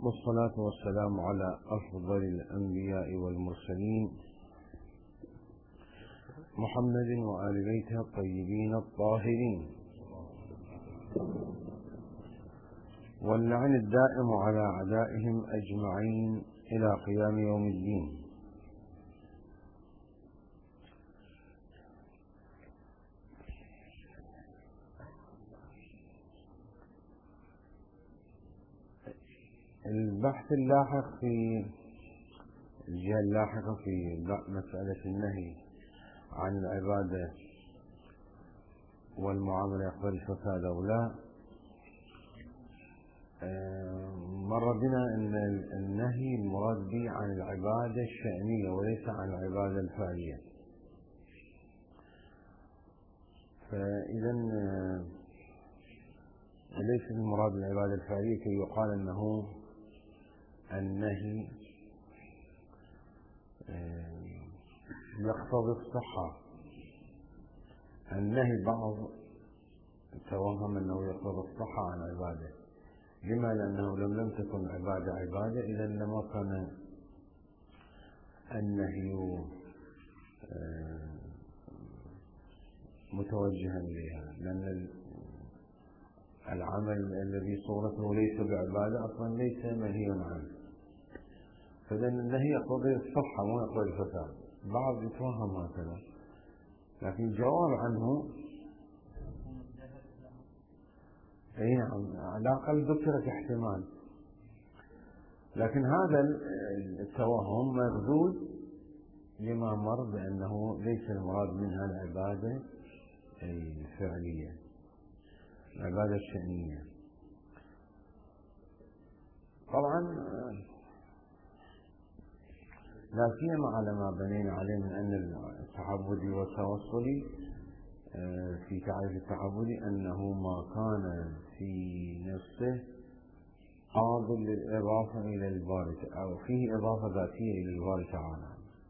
والصلاة والسلام على أفضل الأنبياء والمرسلين محمد وآل بيته الطيبين الطاهرين، واللعن الدائم على أعدائهم أجمعين إلى قيام يوم الدين. البحث اللاحق في الجهة اللاحقة في مسألة النهي عن العبادة والمعاملة يقبل الفساد أو لا، مر بنا أن النهي المراد به عن العبادة الشأنية وليس عن العبادة الفعلية. فإذا ليس المراد بالعبادة الفعلية كي يقال أنه النهي يقتضي الصحة. النهي بعض توهم أنه يقتضي الصحة عن عبادة. لما؟ لأنه لم تكن عبادة إذا لما كان النهي متوجها إليها، لأن العمل الذي صورته ليس بعبادة أصلا ليس منهي عنه. فإذا النهي يقتضي الصحة مو يقتضي الفساد. بعض يتوهم هكذا، لكن الجواب عنه أي نعم، على الأقل ذكرت احتمال، لكن هذا التوهم مردود لما مر بأنه ليس المراد منها العبادة الفعلية، العبادة الشأنية. طبعا لا سيما على ما بنينا عليه من أن التعبدي والتوصلي في تعريف التعبدي أنه ما كان في نفسه قابل للإضافة إلى الباري، أو فيه إضافة ذاتية إلى الباري تعالى،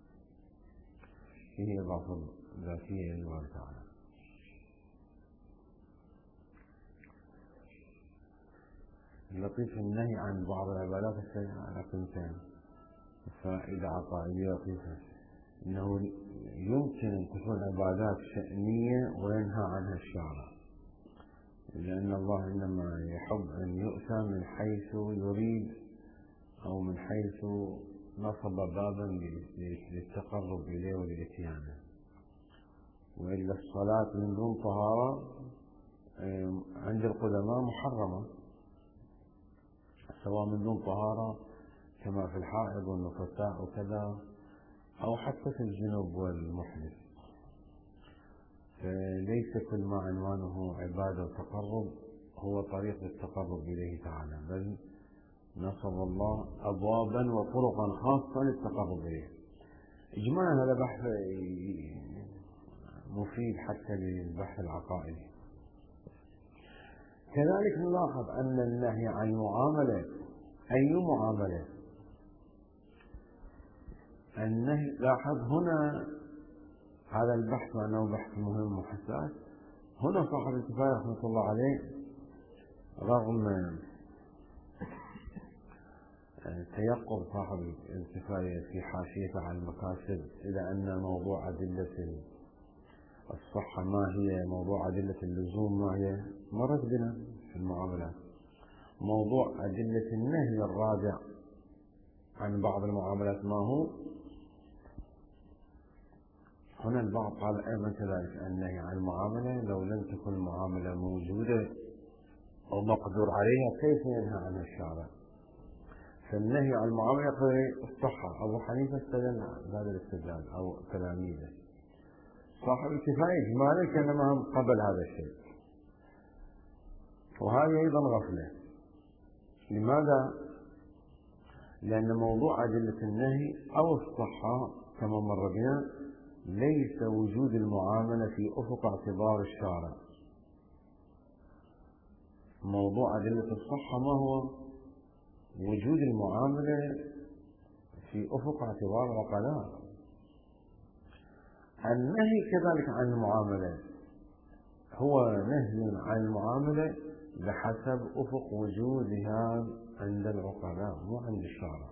فيه إضافة ذاتية إلى الباري تعالى. لطيف النهي عن بعض العبادات على قسمتين، فائدة عقائدية لطيفة، أنه يمكن أن تكون عبادات شأنية وينهى عنها الشارع، لأن الله إنما يحب أن يؤتى من حيث يريد أو من حيث نصب بابا للتقرب إليه وللإتيانه. وإلا الصلاة من دون طهارة عند القدماء محرمة، سواء من دون طهارة كما في الحائض والنفساء وكذا، أو حتى في الجنوب والمحدث. فليس كل ما عنوانه عبادة وتقرب هو طريق التقرب إليه تعالى، بل نصب الله أبوابا وطرقا خاصة للتقرب إليه. إجمالا هذا بحث مفيد حتى للبحث العقائدي. كذلك نلاحظ أن النهي عن المعاملة، أي معاملة، النهي، لاحظ هنا هذا البحث وأنه بحث مهم وحساس. هنا صاحب الكفاية رحمة الله عليه رغم تيقظ صاحب الكفاية في حاشيته على المكاسب إلى أن موضوع أدلة الصحة ما هي، موضوع أدلة اللزوم ما هي، مرت بنا في المعاملات. موضوع أدلة النهي الرادع عن بعض المعاملات ما هو. هنا البعض قال أيضا كذلك النهي عن المعاملة لو لم تكن المعاملة موجودة أو مقدور عليها كيف ينهى عنها الشارع؟ فالنهي عن المعاملة يقتضي الصحة. أبو حنيفة استدل بهذا الاستدلال أو تلاميذه. صاحب الكفاية إجمالا كان معهم قبل هذا الشيء، وهذه أيضا غفلة. لماذا؟ لأن موضوع أدلة النهي أو الصحة كما مر بنا ليس وجود المعاملة في أفق اعتبار الشارع. موضوع أدلة الصحة ما هو؟ وجود المعاملة في أفق اعتبار العقلاء. النهي كذلك عن المعاملة هو نهي عن المعاملة بحسب أفق وجودها عند العقلاء مو عند الشارع.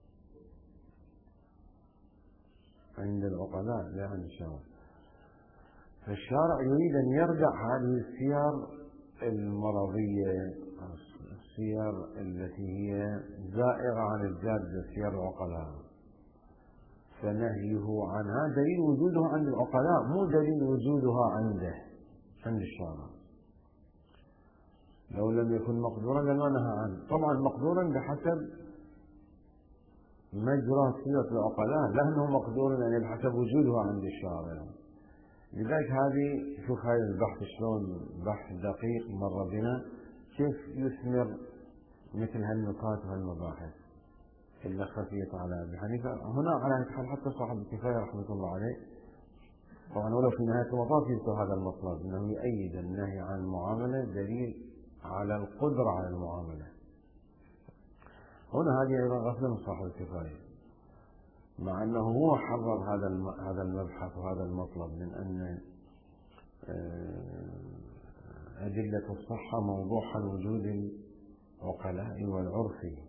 عند العقلاء لا عند الشارع. فالشارع يريد أن يرجع هذه السير المرضية، السير التي هي زائرة عن الجادة، سير العقلاء. فنهيه عنها دليل وجودها عند العقلاء، مو دليل وجودها عند الشارع. لو لم يكن مقدورا لما نهى عنه. طبعا مقدورا بحسب مجرى سيرة العقلاء، لأنه مقدور يعني بحسب وجودها عند الشارع. لذلك هذه شوف هاي البحث شلون بحث دقيق مر بنا، كيف يثمر مثل هالنقاط وهالمباحث اللي خفيت على أبي حنيفة. هنا على حتى صاحب الكفاية رحمة الله عليه طبعا ولو في نهاية المطاف يذكر هذا المطلب، أنه يؤيد النهي عن المعاملة دليل على القدرة على المعاملة. هنا هذه أيضا غفلة من صاحب الكفاية، مع أنه هو حرر هذا المبحث وهذا المطلب من أن أدلة الصحة موضوعها الوجود العقلاء والعرفي،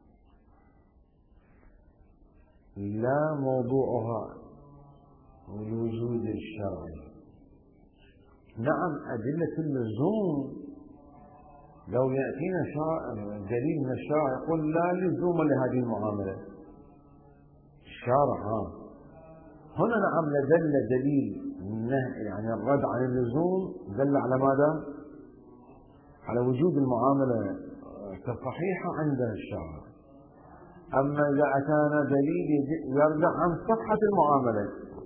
لا موضوعها الوجود الشرعي. نعم أدلة اللزوم لو يأتينا دليل من الشارع يقول لا لزوم لهذه المعاملة، الشارع هنا نعم لدل دليل يعني الرد عن اللزوم دل على ماذا؟ على وجود المعاملة كصحيحة عند الشارع. أما إذا أتانا دليل يرجع عن صحة المعاملة،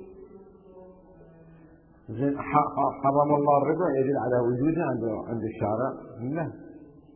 حرم الله الربا يدل على وجوده عند الشارع؟ لا.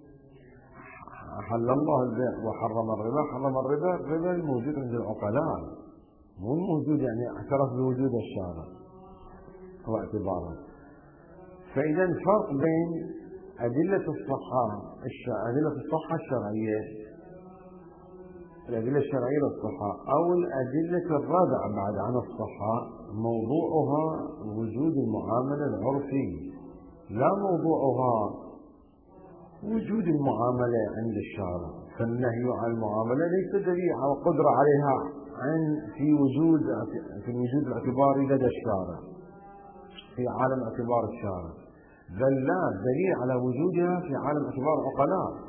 حل الله البيع وحرم الربا، حرم الربا الموجود عند العقلاء، مو الموجود يعني اعترف بوجود الشارع واعتباره. فإذا فرق بين أدلة الصحة الشرعية، الأدلة الشرعية للصحة، أو الأدلة الردع بعد عن الصحة، موضوعها وجود المعاملة العرفي، لا موضوعها وجود المعاملة عند الشارع. فالنهي عن المعاملة ليس دليل على القدرة عليها في الوجود الاعتباري لدى الشارع في عالم اعتبار الشارع، بل لا دليل على وجودها في عالم اعتبار العقلاء.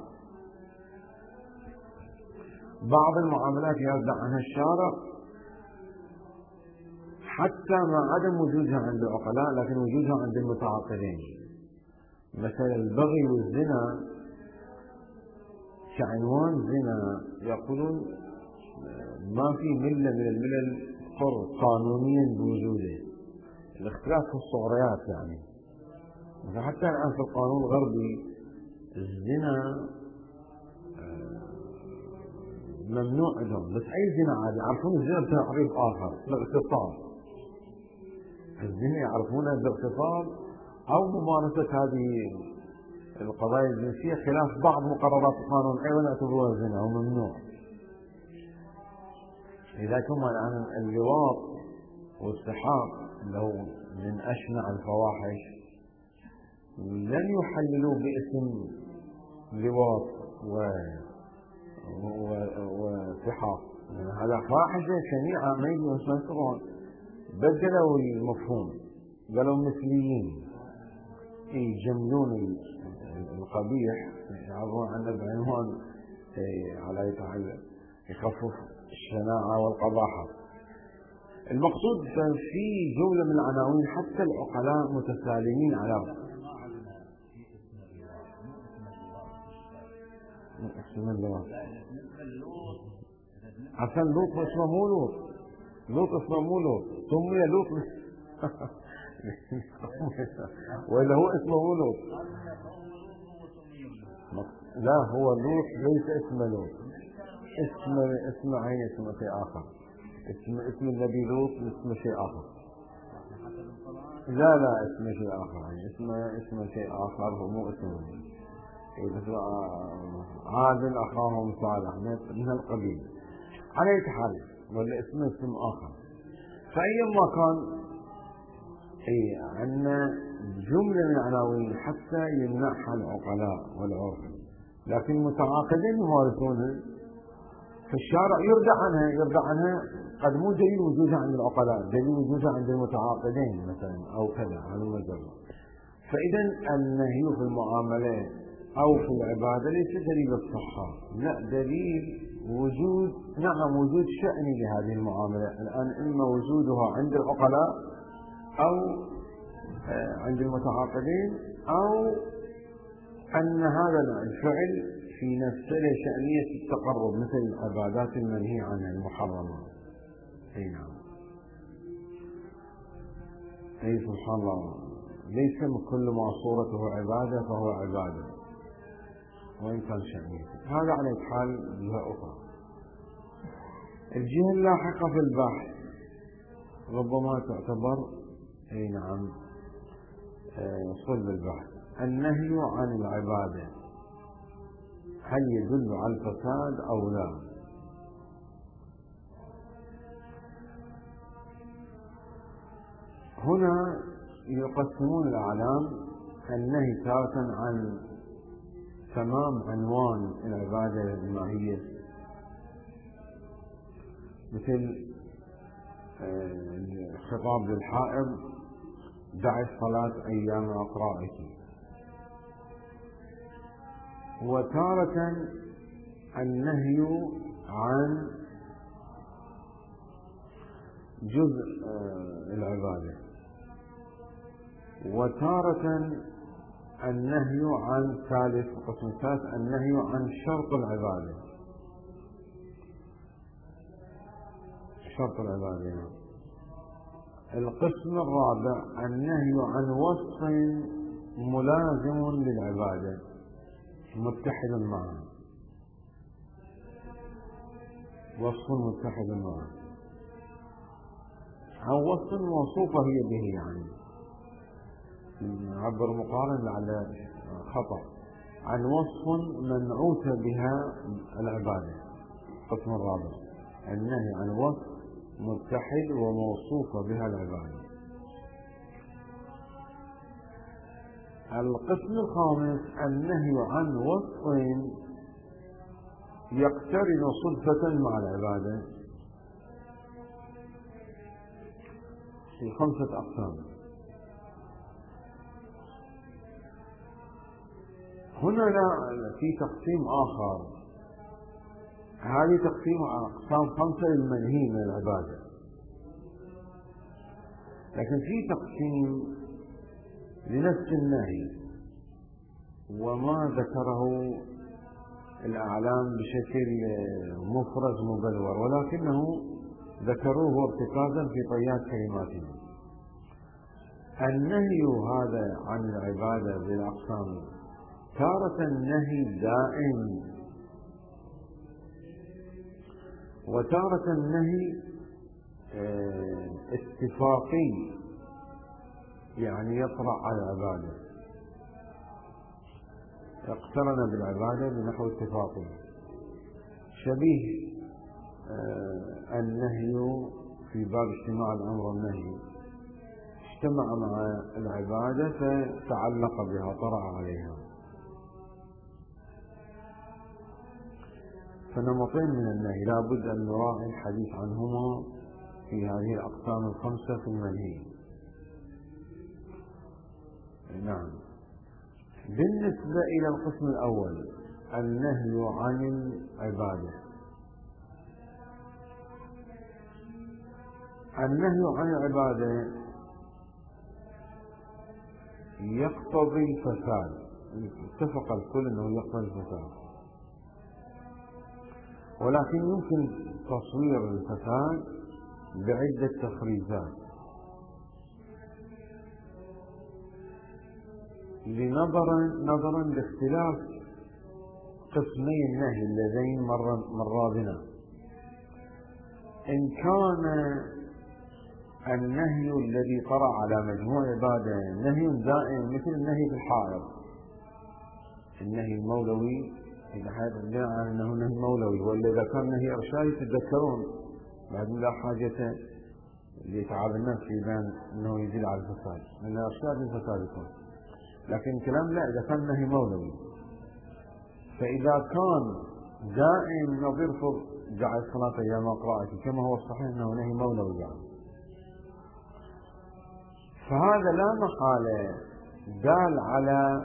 بعض المعاملات يرجع عنها الشارع حتى مع عدم وجودها عند العقلاء، لكن وجودها عند المتعاقلين. مثلا البغي والزنا كعنوان زنا يقولون ما في ملة من الملل حر قانونيا بوجوده، الاختلاف في الصغريات يعني. حتى الآن في القانون الغربي الزنا ممنوع عندهم، بس أي زنا عادي يعرفون الزنا بتعريف آخر باغتصاب. الزنا يعرفونه باغتصاب أو ممارسة هذه القضايا الجنسية خلاف بعض مقررات القانون أيضا يعتبرونه زنا وممنوع. إذا كما الآن اللواط والسحاق لو من أشنع الفواحش لن يحللوا باسم لواط وسحاق، هذا فاحشة شنيعة ما يسمعون، بدلوا المفهوم قالوا مثليين، يجملون القبيح يعرضون عنه بعنوان على يخفف الشناعة والقباحة. المقصود في جولة من العناوين حتى العقلاء متسالمين على اسم اللواط. عشان لوط اسمه مو لوط، لوط اسمه مو لوط، سمي لوط ولا هو اسمه مو لوط؟ لا هو لوط ليس اسمه لوط، اسم عين اسمه شيء آخر، اسم النبي لوط اسمه شيء آخر. لا اسمه شيء آخر، يعني اسمه شيء آخر، هو مو اسمه. عاد أخاهم صالح من القبيل على أي حال، ولا اسمه اسم آخر. فأيما كان عندنا جملة من العناوين حتى يمنعها العقلاء والعرف، لكن المتعاقدين يمارسونها، فالشارع يرجع عنها قد مو دليل وجودها عند العقلاء، دليل وجودها عند المتعاقدين مثلا أو كذا على المجرد. فإذا النهي في المعاملة أو في العبادة ليس دليل الصحة، لا، دليل وجود، نعم، وجود شأن لهذه المعاملة الآن، إما وجودها عند العقلاء أو عند المتعاقدين، أو أن هذا الفعل في نفسه شأنية التقرب مثل العبادات المنهي عنها المحرمة. أي نعم. أي سبحان الله، ليس كل ما صورته عبادة فهو عبادة وإن كان شأنية. هذا على حال جهة أخرى. الجهة اللاحقة في البحث ربما تعتبر أي نعم صلب البحث. النهي عن العبادة هل يدل على الفساد أو لا؟ هنا يقسمون الأعلام النهي تارة عن تمام عنوان العبادة الماهية، مثل الخطاب للحائض دع الصلاة أيام أقرائك، وتارة النهي عن جزء العبادة، وتارة النهي عن القسم الثالث النهي عن شرط العبادة، شرط العبادة. القسم الرابع النهي عن وصف ملازم للعبادة متحد معه، وصف متحد معه، أو وصف موصوفة هي به، يعني نعبر مقارن لعل خطأ، عن وصف منعوت بها العبادة. القسم الرابع النهي عن وصف متحد وموصوفة بها العبادة. القسم الخامس النهي عن وصف يقترن صدفة مع العبادة في 5 أقسام. هنا في تقسيم آخر، هذه تقسيم أقسام 5 للمنهي من العبادة، لكن في تقسيم لنفس النهي وما ذكره الأعلام بشكل مفرز مبلور، ولكنه ذكروه ارتكازا في طيات كلماتهم. النهي هذا عن العبادة بالأقسام تارة النهي دائم، وتارة النهي اتفاقي، يعني يطرأ على العبادة، اقترن بالعبادة بنحو اتفاقي، شبيه النهي في باب اجتماع الأمر والنهي، اجتمع مع العبادة فتعلق بها، طرأ عليها. فنمطين من النهي لا بد أن نراعي الحديث عنهما في هذه الأقسام 5 في المنهي. نعم. بالنسبة إلى القسم الأول النهي عن العبادة، النهي عن العبادة يقتضي الفساد، اتفق الكل أنه يقتضي الفساد، ولكن يمكن تصوير الفساد بعدة تخريجات نظرا لاختلاف قسمي النهي اللذين مر بنا. إن كان النهي الذي طرأ على مجموع عبادة نهي دائم مثل النهي في الحائض، النهي المولوي إذا حدث عن أنه نهي مولوي، وإلا إذا كان نهي إرشادي تتذكرون بعد لا حاجة لإتعاب النفس يبان أنه يدل على الفساد، لأن الإرشاد للفساد يكون. لكن الكلام لا، إذا كان نهي مولوي، فإذا كان دائم نظير جعل الصلاة أيام قراءته كما هو الصحيح أنه نهي مولوي يعني، فهذا لا محالة دال على،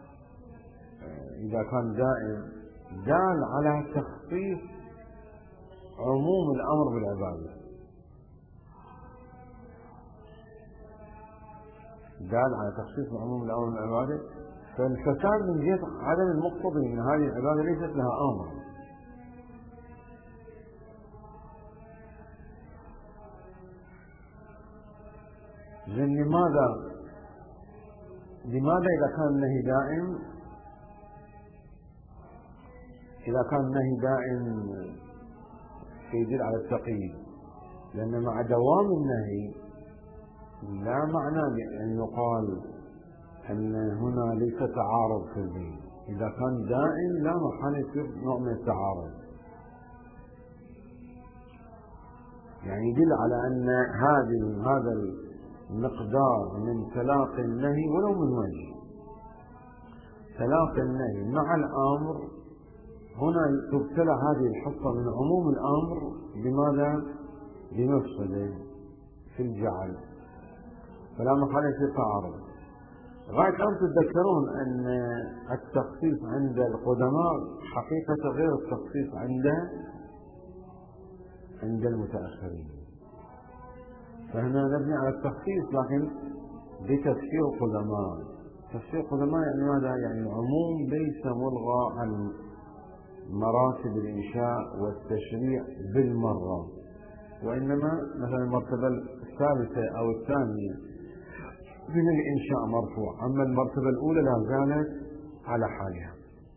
إذا كان دائم دال على تخصيص عموم الأمر بالعبادة، دال على تخصيص عموم الأمر بالعبادة. فالفساد من جهة عدم المقتضي أن هذه العبادة ليست لها أمر. لماذا إذا كان النهي دائم، إذا كان النهي دائم يدل على التقييد، لأن مع دوام النهي لا معنى بأن يقال أن هنا ليس تعارض في الدين. إذا كان دائم لا محل يصير نوع من التعارض، يعني يدل على أن هذا المقدار من تلاقي النهي ولو من وجه، تلاقي النهي مع الأمر، هنا تبتلى هذه الحصة من عموم الأمر بماذا؟ بمفسده في الجعل، فلا محل يصير تعارض. غاية أن تتذكرون أن التخصيص عند القدماء حقيقة غير التخصيص عند المتأخرين. فهنا نبني على التخصيص لكن بتفسير القدماء. تفسير القدماء يعني ماذا؟ يعني العموم ليس ملغى عن مراتب الإنشاء والتشريع بالمرة، وإنما مثلا المرتبة الثالثة أو الثانية من الإنشاء مرفوع، أما المرتبة الأولى لا زالت على حالها.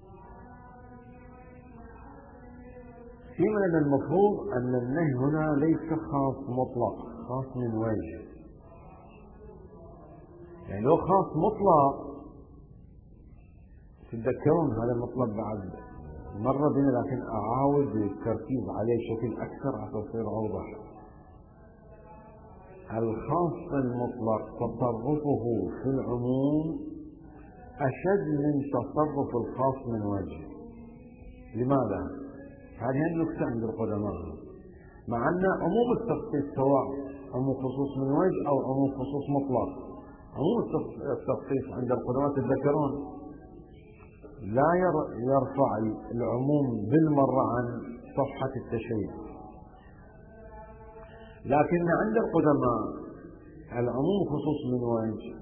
في من المفروض أن النهي هنا ليس خاص مطلق، خاص من وجه. يعني لو خاص مطلق تتذكرون هذا المطلب بعد مرة بنا، لكن أعاود التركيز عليه بشكل أكثر حتى يصير أوضح. الخاص المطلق تصرفه في العموم أشد من تصرف الخاص من وجه. لماذا؟ هذه النكتة عند القدماء، مع أن عموم التخصيص سواء عموم خصوص من وجه أو عموم خصوص مطلق، عموم التخصيص عند القدماء تتذكرون لا يرفع العموم بالمرة عن صفحة التشريع، لكن عند القدماء العموم خصوص من وجه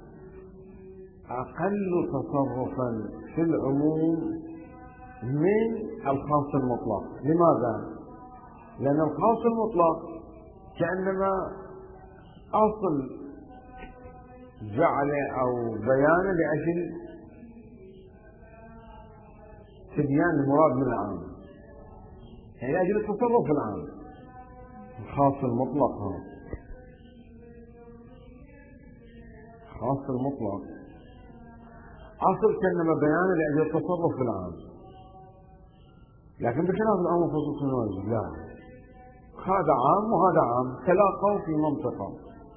أقل تصرفا في العموم من الخاص المطلق. لماذا؟ لأن الخاص المطلق كأنما أصل جعله أو بيانه لأجل تبيان المراد من العام، يعني لأجل التصرف في العام. الخاص المطلق هذا خاص المطلق أصل كأنما بيانه لأجل التصرف في العام، لكن بخلاف العام خصوص من وجه لا، هذا عام وهذا عام تلاقوا في منطقة،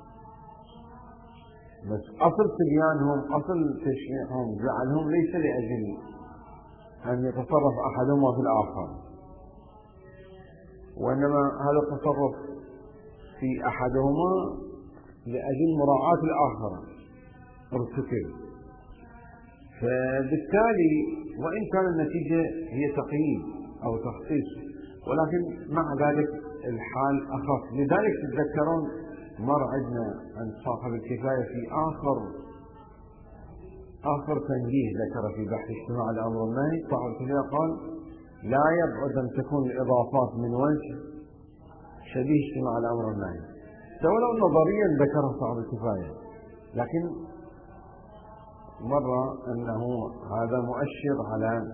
بس أصل تبيانهم أصل تشريعهم جعلهم ليس لأجل أن يتصرف أحدهما في الآخر، وإنما هذا التصرف في أحدهما لأجل مراعاة الآخر ارتكب. فبالتالي وإن كان النتيجة هي تقييد أو تخصيص، ولكن مع ذلك الحال أخف. لذلك تتذكرون مر عندنا عن صاحب الكفاية في آخر تنبيه ذكر في بحث اجتماع الأمر والنهي، صاحب الكفاية قال لا يبعد أن تكون الإضافات من وجه شبيه اجتماع الأمر والنهي، ولو نظريا ذكره صاحب الكفاية، لكن مرة أنه هذا مؤشر على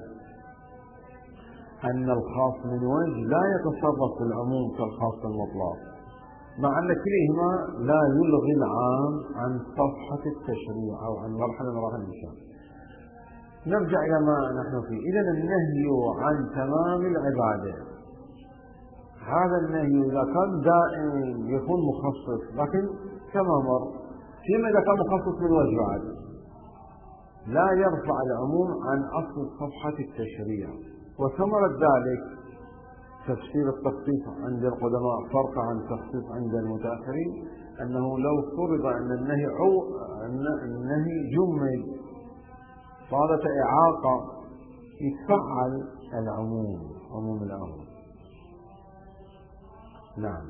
أن الخاص من وجه لا يتصرف في العموم كالخاص المطلق، مع أن كليهما لا يلغي العام عن صفحة التشريع أو عن مرحلة من مراحل الإنشاء. نرجع إلى ما نحن فيه. إذن النهي عن تمام العبادة هذا النهي إذا كان دائم يكون مخصص، لكن كما مر فيما إذا كان مخصص من وجه بعد لا يرفع العموم عن أصل صفحة التشريع. وثمرة ذلك تفسير التخصيص عند القدماء فرق عن التخصيص عند المتأخرين، أنه لو فرض أن النهي جمل صارت إعاقة يتفعل العموم، عموم الأمر. نعم.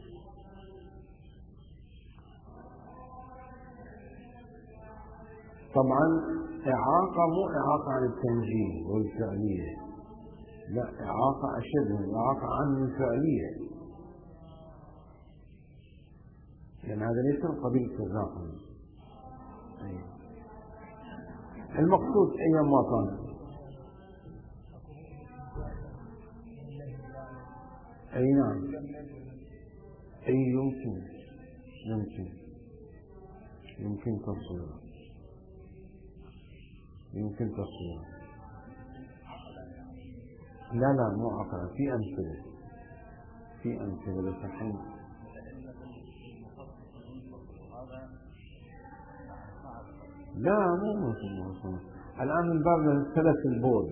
طبعا إعاقة مو إعاقة عن التنجيل والفعلية، لا، إعاقة أشد من إعاقة عن الفعلية، لأن هذا ليس من قبيل التزاحم. المقصود أيام ما كان أي نعم، أي يمكن تصويره. لا مو عقل، في أمثلة بس الحين لا مو مثل الآن من باب سلس البول،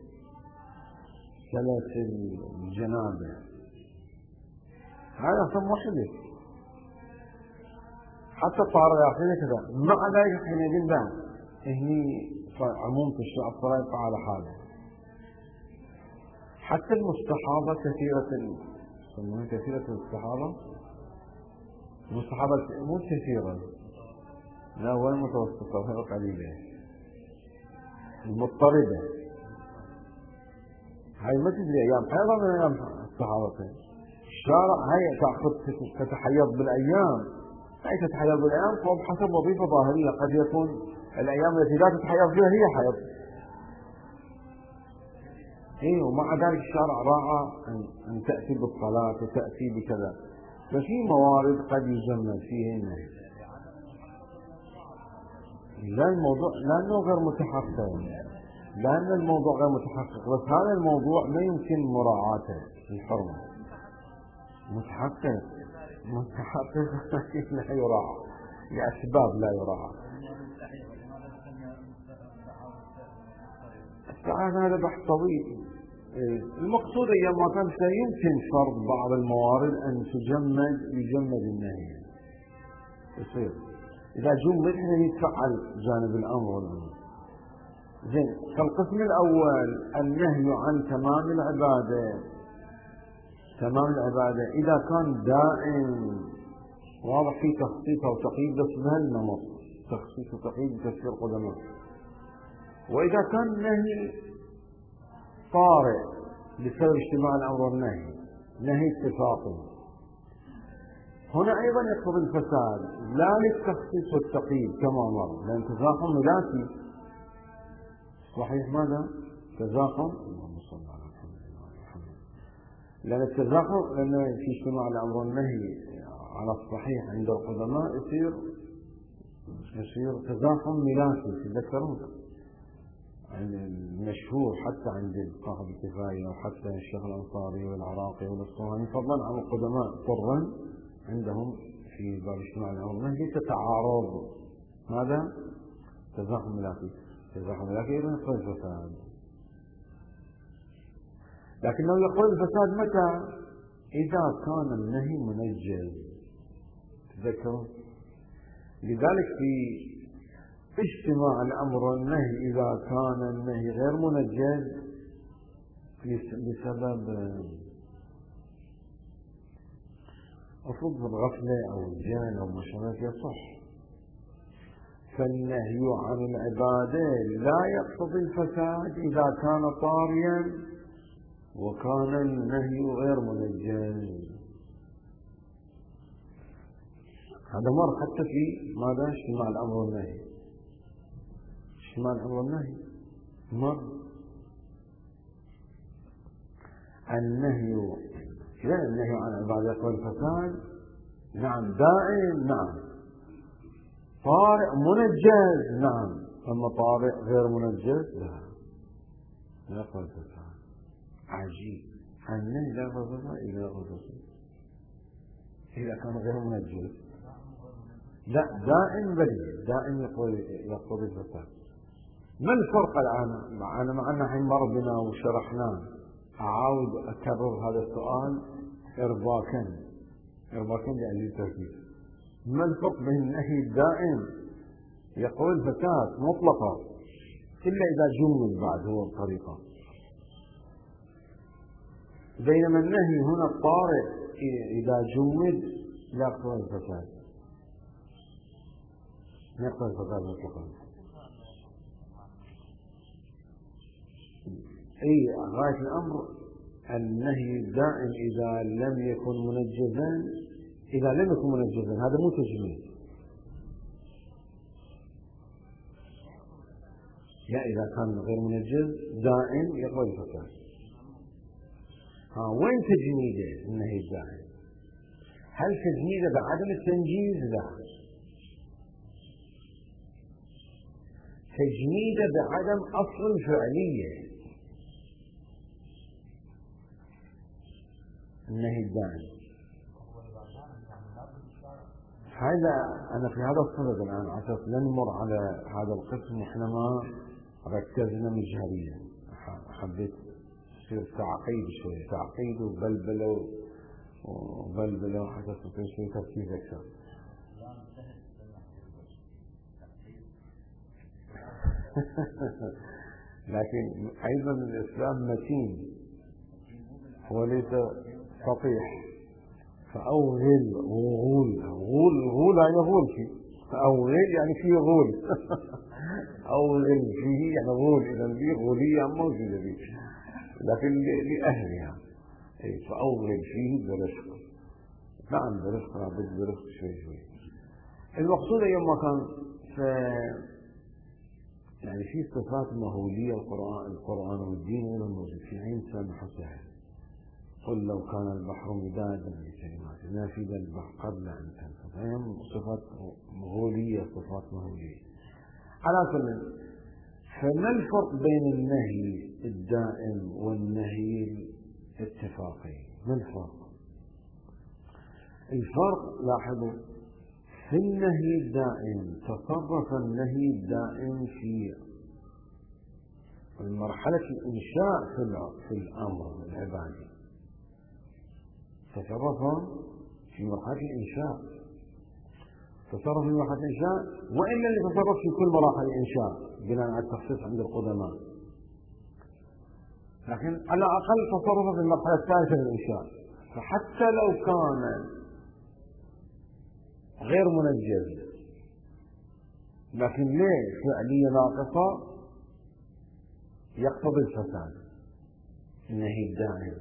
سلس الجنابة، هذا ثم حدث حتى الطهارة الآخرة كذا. مع ذلك حينئذ لا، هني عموم تشريع الصلاة يقع على حاله. حتى المستحاضة كثيرة المستحاضة مو كثيرة، لا، ولا متوسطة ولا قليلة، المضطردة، هاي ما تدري أيام حيضة من أيام الصحابة. الشارع هاي تتحيض بالأيام، هاي تتحيض بالأيام فهو بحسب وظيفة ظاهرية، قد يكون الأيام التي لا تتحيض فيها هي حيض. ومع ذلك الشارع راعى أن تأتي بالصلاة وتأتي بكذا، ففي موارد قد يجمد فيها النهي. لا، الموضوع لأنه غير متحقق، لأن الموضوع غير متحقق، بس هذا الموضوع ما يمكن مراعاته الحرمة. متحقق لا يراعى لأسباب لا يراعى. هذا بحث طويل. المقصود أيام ما كان يمكن فرض بعض الموارد أن يجمد النهي، يصير إذا جمد حين يتفعل جانب الأمر والأمر. زين، فالقسم الأول النهي عن تمام العبادة إذا كان دائم واضح في تخصيص أو تقييد بس بهالنمط، تخصيص وتقييد بتفسير قدماء. وإذا كان النهي طارئ بسبب اجتماع الأمر والنهي، نهي اتفاقي، هنا أيضا يقتضي الفساد، لا للتخصيص والتقييد كما مر، لأن تزاحم ملاسي صحيح. ماذا؟ تزاحم، اللهم صل على محمد، لأن التزاحم لأن في اجتماع الأمر والنهي على الصحيح عند القدماء يصير تزاحم ملاسي. تذكرون المشهور حتى عند صاحب الكفاية وحتى الشيخ الأنصاري والعراقي والأصفهاني فضلا عن القدماء طرا عندهم في باب اجتماع الأمر والنهي ليس تعارض. ماذا؟ تزاحم ملاسي إذا يقول الفساد، لكنه يقول الفساد متى؟ إذا كان النهي منجز. تذكروا لذلك في اجتماع الأمر والنهي إذا كان النهي غير منجز بسبب أفضل الغفلة أو الجهل أو مشابه يصح. فالنهي عن العبادة لا يقتضي الفساد إذا كان طاريا وكان النهي غير منجز. هذا مر حتى في ماذا؟ اجتماع الأمر والنهي. اجتماع الأمر والنهي مر النهي عن العبادة يقتضي الفساد، نعم، دائم، نعم، طارئ منجز، نعم، أما طارئ غير منجز لا يقتضي الفساد. عجيب، النهي لا خصوص إلى خصوص إذا كان غير منجز. لا دائم بريء، دائم يقتضي الفساد. ما الفرق الآن؟ مع أن الحين مر بنا وشرحناه، أعاود أكرر هذا السؤال إرباكا لأجل التركيز. ما الفرق بين النهي الدائم يقتضي الفساد مطلقا إلا إذا جمل بعد هو الطريقة، بينما النهي هنا الطارئ إذا جمد لا يقتضي الفساد، لا يقتضي الفساد مطلقا. أي غاية الأمر النهي الدائم إذا لم يكن منجزا، هذا مو تجميل. لا إذا كان غير منجز دائم يقتضي الفساد. وين تجميده النهي الدائم؟ هل تجميده بعدم التنجيز؟ لا، تجميده بعدم أصل الفعلية. النهي الدائم هذا أنا في هذا الصدد الآن عشان لا نمر على هذا القسم وإحنا ما ركزنا مجهريا، حبيت يصير تعقيد شوية، تعقيد وبلبلة حتى تصير شوية تركيز أكثر. لكن أيضا الإسلام متين وليس سطيح، فأوغل غول يعني غول فيه، أوغل يعني فيه غول أوغل فيه يعني غول، إذا فيه غولية موجودة فيه لكن لأهلها. فأوغل فيه برزق. نعم برزق، لابد برزق شوي. المقصود يوم كان يعني في صفات مهولية القرآن والدين غير موجود في عين سامحتها. قل لو كان البحر مدادا لكلمات نافذ البحر قبل أن تنفذ. هي صفات مغولية، صفات مهولية. على كل، فما الفرق بين النهي الدائم والنهي الاتفاقي؟ ما الفرق؟ الفرق لاحظوا، في النهي الدائم تصرف النهي الدائم في مرحلة الإنشاء في الأمر العبادي، تصرف في مرحلة الإنشاء، تصرف في مرحلة الإنشاء، وإن لم يتصرف في كل مراحل الإنشاء بناء على التخصيص عند القدماء، لكن على الأقل تصرف في المرحلة الثالثة من الإنشاء. فحتى لو كان غير منجز لكن ليه فعلية ناقصة يقتضي الفساد. النهي الدائم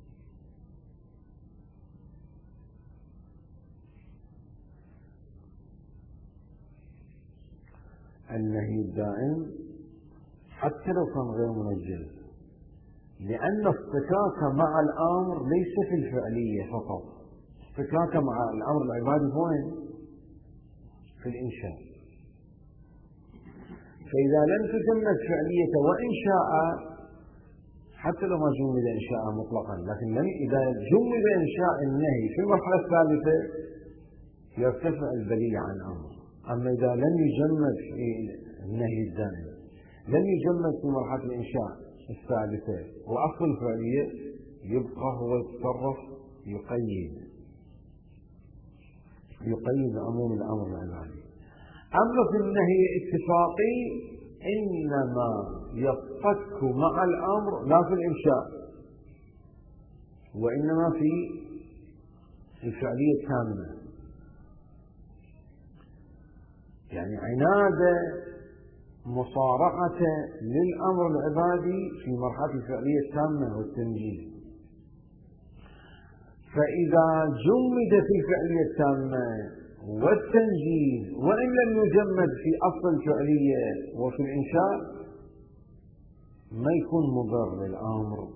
حتى لو كان غير منجز، لأن اصطكاك مع الأمر ليس في الفعلية فقط، اصطكاك مع الأمر العبادي وين؟ في الإنشاء. فإذا لم تجمد فعلية وإنشاء، حتى لو ما جمد إنشاء مطلقا، لكن إذا جمد إنشاء النهي في المرحلة الثالثة يرتفع البلية عن الأمر. أما إذا لم يجمد في النهي الدائم، لم يجمد في مرحلة الإنشاء الثالثة وأصل الفعلية، يبقى هو يتصرف يقيد عموم الأمر العبادي. أما في النهي الاتفاقي إنما يصطك مع الأمر لا في الإنشاء، وإنما في الفعلية التامة، يعني عناد مصارعة للأمر العبادي في مرحلة الفعلية التامة والتنجيز. فإذا جمد في الفعلية التامة والتنجيز وإن لم يجمد في أصل الفعلية وفي الإنشاء، ما يكون مضر للأمر،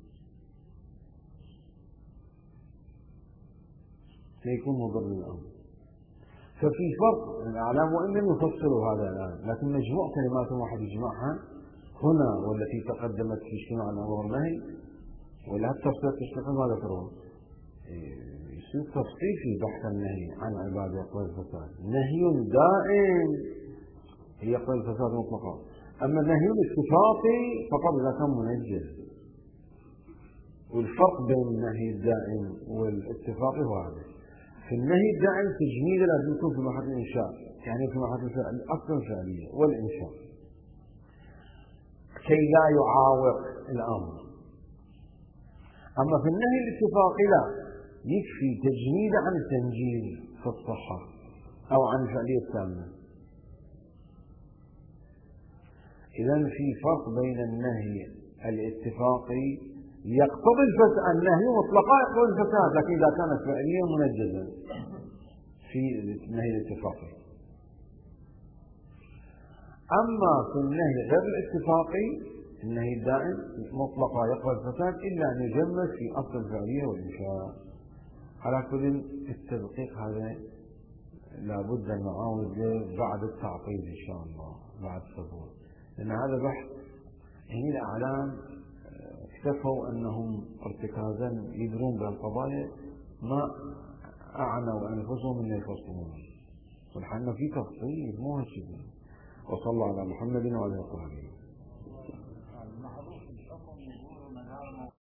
ففي فرق الأعلام وإن لم يفصلوا هذا الآن، لكن مجموع كلمات واحد يجمعها هنا والتي تقدمت في اجتماع الأمر والنهي ولا التفصيل التشريعي ما ذكروه. يصير تفصيلي بحث النهي عن عبادة يقوى الفساد، نهي دائم يقوى الفساد مطلقا، أما النهي الاتفاقي فقط إذا كان منجز. والفرق بين النهي الدائم والاتفاقي هو هذا. في النهي الدائم تجميد لازم يكون في محل الإنشاء، يعني في محل الأصل الفعلية والإنشاء كي لا يعاوق الأمر. أما في النهي الاتفاقي لا، يكفي تجميد عن التنجيل في الصحة أو عن الفعلية التامة. إذن في فرق بين النهي الاتفاقي يقتضي الفساد، النهي مطلقا يقتضي الفساد، لكن إذا كانت فعليا منجزا في النهي الاتفاقي. أما في النهي غير الاتفاقي النهي الدائم مطلقا يقتضي الفساد إلا أن يجمد في أصل الفعلية والإنشاء. على كل التدقيق هذا لابد المعاود بعد التعقيد إن شاء الله بعد الصبور، لأن هذا بحث يعني الأعلام اكتفوا أنهم ارتكازا يدرون بالقضايا ما أعنوا أنفسهم من يفصلون، والحين في تفصيل مو هكذا. وصلى الله على محمد وعلى آله وصحبه.